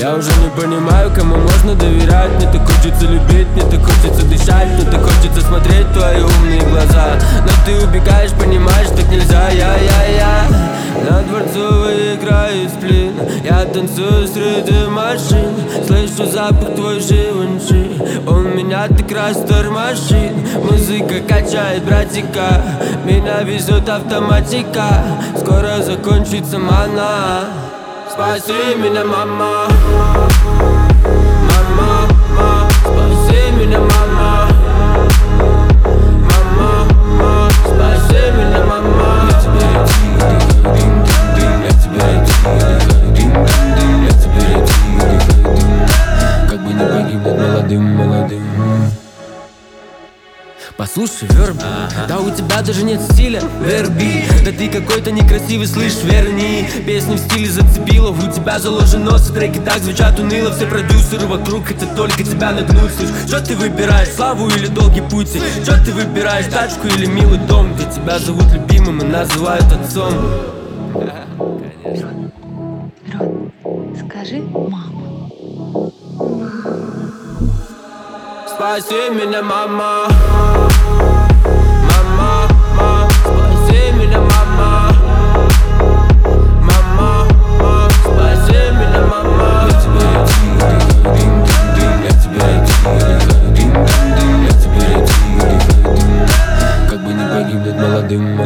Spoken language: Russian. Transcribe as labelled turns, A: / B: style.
A: Я уже не понимаю, кому можно доверять. Мне так хочется любить, мне так хочется дышать, мне так хочется смотреть в твои умные глаза. Но ты убегаешь, понимаешь, так нельзя. Я на Дворцовой играю сплин. Я танцую среди машин, слышу запах твой Живанши. Он меня так растормошит. Музыка качает, братика, меня везет автоматика. Скоро закончится мана. Спаси меня, мама. Мама, мама, спаси меня, мама. Мама, мама, спаси меня, мама. Я тебе динг-динг-динг, я тебе динг-динг-динг, я тебе динг-динг-динг. Как бы не погибнуть молодым. Послушай, верби, да у тебя даже нет стиля, верби. Да ты какой-то некрасивый, слышь, верни. Песни в стиле зацепилов, у тебя заложен нос, и треки так звучат уныло. Все продюсеры вокруг хотят только тебя нагнуть. Слышь, что ты выбираешь, славу или долгий путь? Что ты выбираешь, тачку или милый дом? Где тебя зовут любимым и называют отцом?
B: Рон, скажи мама.
A: Спаси меня, мама. Мама, мама, спаси меня, мама. Мама, мама, спаси меня, мама. Я тебе динг-динг-динг, я тебе динг-динг-динг, я тебе динг-динг-динг. Как бы не погибнуть молодым.